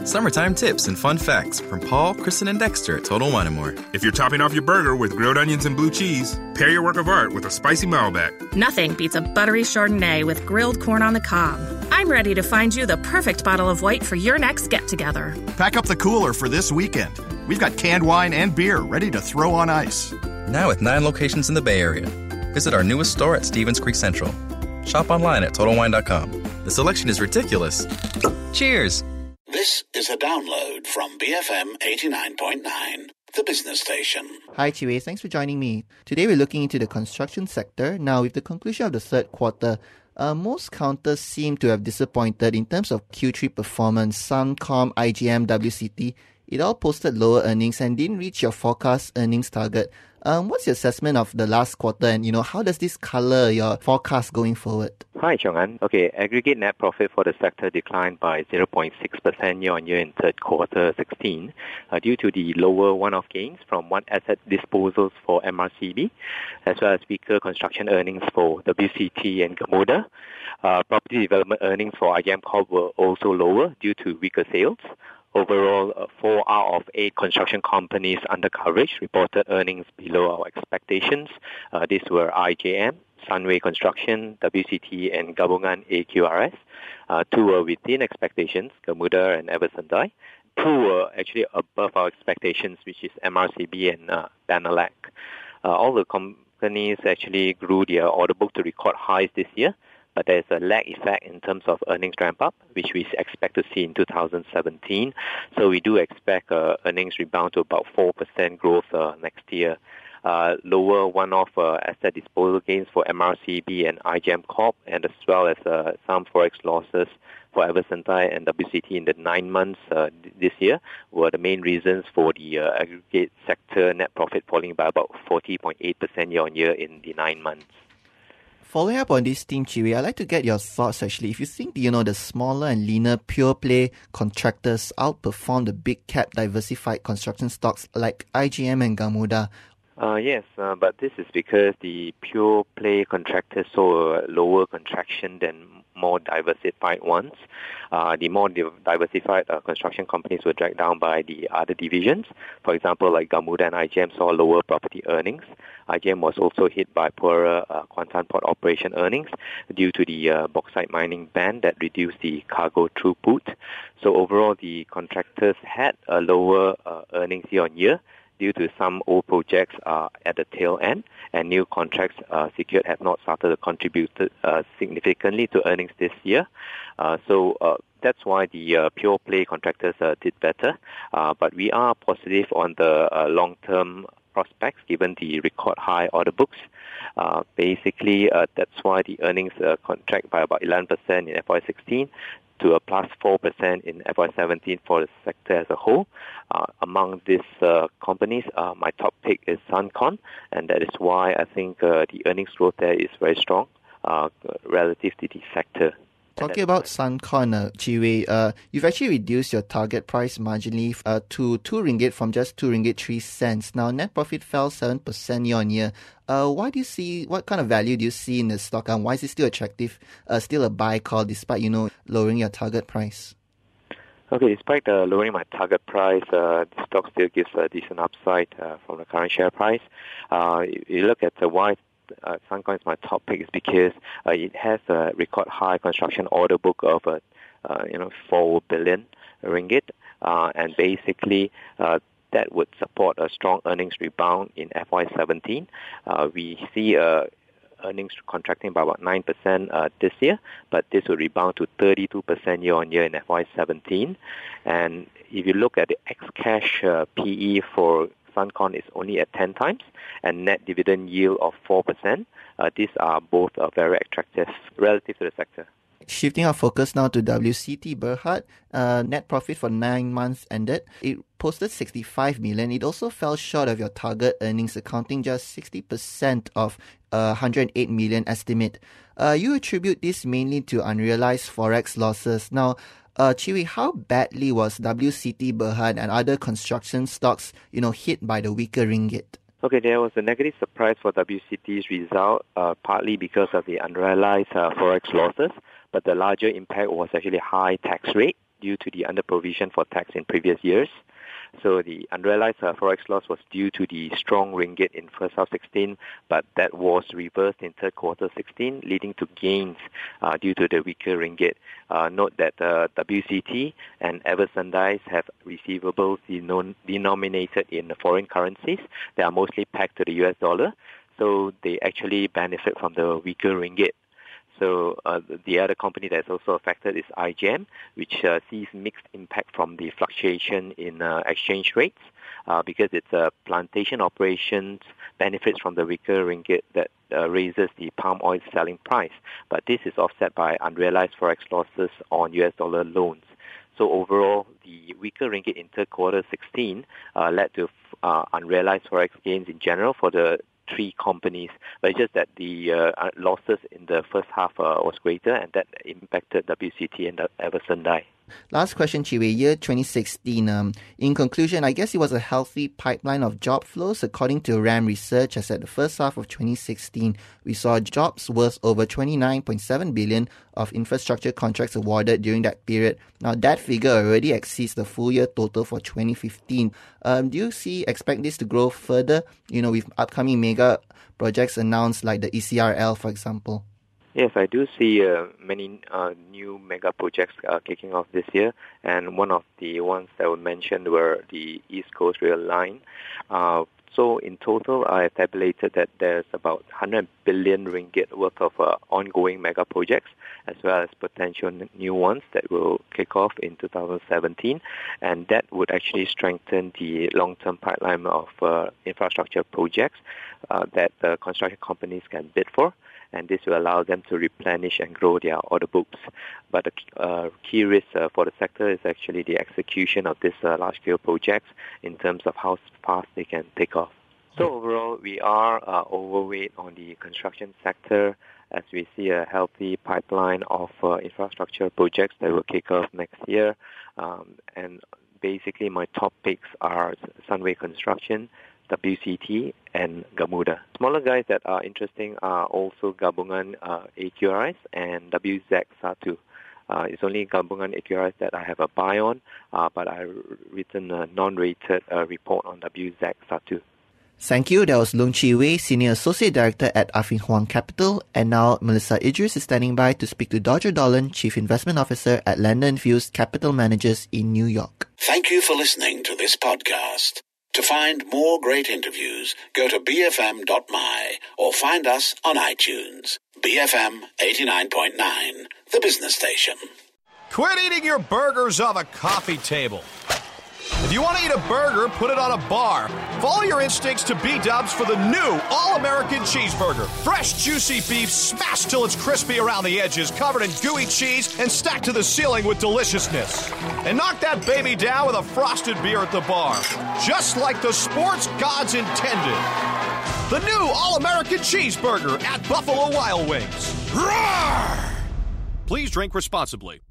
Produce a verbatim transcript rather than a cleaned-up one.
Summertime tips and fun facts from Paul, Kristen, and Dexter at Total Wine and More. If you're topping off your burger with grilled onions and blue cheese, pair your work of art with a spicy Malbec. Nothing beats a buttery Chardonnay with grilled corn on the cob. I'm ready to find you the perfect bottle of white for your next get-together. Pack up the cooler for this weekend. We've got canned wine and beer ready to throw on ice. Now with nine locations in the Bay Area. Visit our newest store at Stevens Creek Central. Shop online at Total Wine dot com. The selection is ridiculous. Cheers! This is a download from B F M eighty-nine point nine, the business station. Hi, Chiwei. Thanks for joining me. Today we're looking into the construction sector. Now, with the conclusion of the third quarter, uh, most counters seem to have disappointed in terms of Q three performance. Suncom, I G M, W C T, it all posted lower earnings and didn't reach your forecast earnings target. Um, what's your assessment of the last quarter, and you know how does this color your forecast going forward? Hi, Chong-An. Okay, aggregate net profit for the sector declined by zero point six percent year-on-year in third quarter sixteen uh, due to the lower one-off gains from one asset disposals for M R C B, as well as weaker construction earnings for W C T and Gamuda. Uh, property development earnings for I G M Corp were also lower due to weaker sales. Overall, uh, four out of eight construction companies under coverage reported earnings below our expectations. Uh, these were I J M, Sunway Construction, W C T, and Gabungan A Q R S. Uh, two were within expectations, Gamuda and Eversendai. Two were actually above our expectations, which is M R C B and uh, Benelec. Uh, all the companies actually grew their order book to record highs this year, but there's a lag effect in terms of earnings ramp-up, which we expect to see in two thousand seventeen. So we do expect uh, earnings rebound to about four percent growth uh, next year. Uh, lower one-off uh, asset disposal gains for M R C B and I G M Corp, and as well as uh, some forex losses for Eversendai and W C T in the nine months uh, this year were the main reasons for the uh, aggregate sector net profit falling by about forty point eight percent year-on-year in the nine months. Following up on this theme, Chiwei, I'd like to get your thoughts actually. If you think, you know, the smaller and leaner pure play contractors outperform the big cap diversified construction stocks like I G M and Gamuda. Uh, yes, uh, but this is because the pure play contractors saw a lower contraction than more diversified ones. Uh, the more diversified uh, construction companies were dragged down by the other divisions. For example, like Gamuda and I G M saw lower property earnings. I G M was also hit by poorer uh, Kuantan port operation earnings due to the uh, bauxite mining ban that reduced the cargo throughput. So overall, the contractors had a lower uh, earnings year-on-year due to some old projects uh, at the tail end, and new contracts uh, secured have not started to contribute uh, significantly to earnings this year. Uh, so uh, that's why the uh, pure play contractors uh, did better. Uh, but we are positive on the uh, long-term prospects given the record high order books. Uh, basically, uh, that's why the earnings uh, contract by about eleven percent in F Y sixteen to a plus four percent in F Y seventeen for the sector as a whole. Uh, among these uh, companies, uh, my top pick is Suncom, and that is why I think uh, the earnings growth there is very strong uh, relative to the sector. Talking about Suncom, uh, Chiwei, uh, you've actually reduced your target price marginally uh, to two ringgit from just two ringgit three cents. Now, net profit fell seven percent year-on-year. Uh, why do you see, what kind of value do you see in the stock, and why is it still attractive, uh, still a buy call despite, you know, lowering your target price? Okay, despite uh, lowering my target price, uh, the stock still gives a decent upside uh, from the current share price. Uh, you look at the why uh, Suncom is my top pick is because uh, it has a record high construction order book of uh, uh, you know four billion ringgit, uh, and basically uh, that would support a strong earnings rebound in F Y seventeen. Uh, we see a earnings contracting by about nine percent uh, this year, but this will rebound to thirty-two percent year-on-year in F Y seventeen. And if you look at the ex-cash uh, P E for Suncom, is only at ten times, and net dividend yield of four percent. Uh, these are both uh, very attractive relative to the sector. Shifting our focus now to W C T Berhad, uh, net profit for nine months ended. It posted sixty-five million. It also fell short of your target earnings, accounting just sixty percent of uh, one hundred eight million estimate. Uh, you attribute this mainly to unrealized forex losses. Now, uh, Chiwei, how badly was W C T Berhad and other construction stocks, you know, hit by the weaker ringgit? Okay, there was a negative surprise for W C T's result, uh, partly because of the unrealized uh, forex losses, but the larger impact was actually high tax rate. due to the under-provision for tax in previous years. So the unrealized uh, forex loss was due to the strong ringgit in first half sixteen, but that was reversed in third quarter sixteen, leading to gains uh, due to the weaker ringgit. Uh, note that uh, W C T and Everson Dice have receivables denom- denominated in foreign currencies. They are mostly pegged to the U S dollar, so they actually benefit from the weaker ringgit. So uh, the other company that's also affected is iGEM, which uh, sees mixed impact from the fluctuation in uh, exchange rates uh, because its uh, plantation operations benefits from the weaker ringgit that uh, raises the palm oil selling price. But this is offset by unrealized forex losses on U S dollar loans. So overall, the weaker ringgit in third quarter sixteen uh, led to uh, unrealized forex gains in general for the three companies, but it's just that the uh, losses in the first half uh, was greater, and that impacted W C T and Everson Dye. Last question, Chi Wei. Year twenty sixteen. Um, in conclusion, I guess it was a healthy pipeline of job flows. According to RAM Research, as at the first half of twenty sixteen, we saw jobs worth over twenty-nine point seven billion of infrastructure contracts awarded during that period. Now, that figure already exceeds the full year total for twenty fifteen. Um, do you see expect this to grow further? You know, with upcoming mega projects announced like the E C R L, for example. Yes, I do see uh, many uh, new mega projects uh, kicking off this year, and one of the ones that were mentioned were the East Coast Rail Line. Uh, so in total, I have tabulated that there's about one hundred billion ringgit worth of uh, ongoing mega projects, as well as potential n- new ones that will kick off in two thousand seventeen, and that would actually strengthen the long-term pipeline of uh, infrastructure projects uh, that uh, construction companies can bid for. And this will allow them to replenish and grow their order books. But the uh, key risk uh, for the sector is actually the execution of these uh, large-scale projects in terms of how fast they can take off. So overall, we are uh, overweight on the construction sector as we see a healthy pipeline of uh, infrastructure projects that will kick off next year. Um, and basically, my top picks are Sunway Construction, W C T, and Gamuda. Smaller guys that are interesting are also Gabungan uh, A Q R Is and W Z Satu. Uh, it's only Gabungan A Q R Is that I have a buy on, uh, but I've written a non-rated uh, report on W Z Satu. Thank you. That was Loong Chi Wei, Senior Associate Director at Affin Hwang Capital. And now Melissa Idris is standing by to speak to Dodger Dolan, Chief Investment Officer at Landon Fuse Capital Managers in New York. Thank you for listening to this podcast. To find more great interviews, go to b f m dot m y or find us on iTunes. B F M eighty-nine point nine, the business station. Quit eating your burgers off a coffee table. If you want to eat a burger, put it on a bar. Follow your instincts to B-dubs for the new All-American Cheeseburger. Fresh, juicy beef smashed till it's crispy around the edges, covered in gooey cheese, and stacked to the ceiling with deliciousness. And knock that baby down with a frosted beer at the bar. Just like the sports gods intended. The new All-American Cheeseburger at Buffalo Wild Wings. Roar! Please drink responsibly.